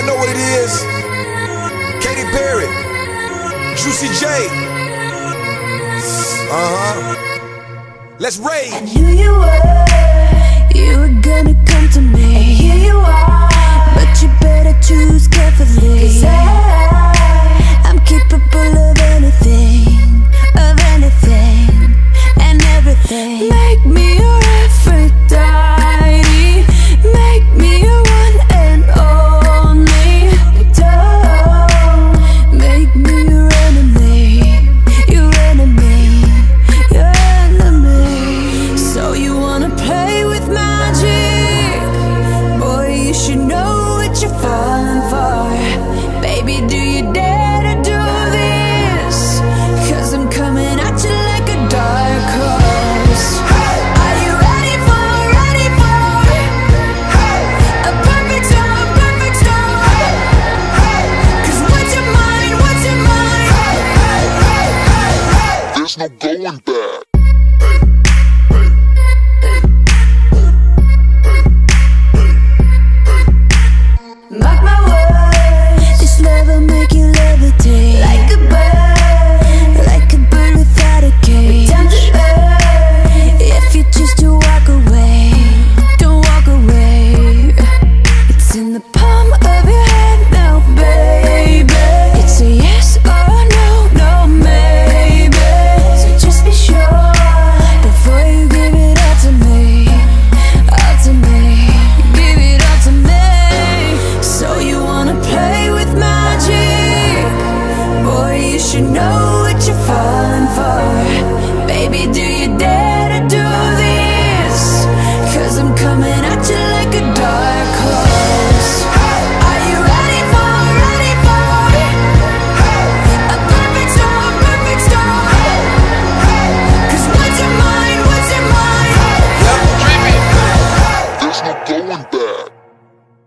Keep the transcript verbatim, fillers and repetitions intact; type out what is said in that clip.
y'all know what it is. Katy Perry, Juicy J. Uh-huh. Let's rage. I knew you were, you were gonna come to me. And here you are, but you better choose carefully. 'Cause I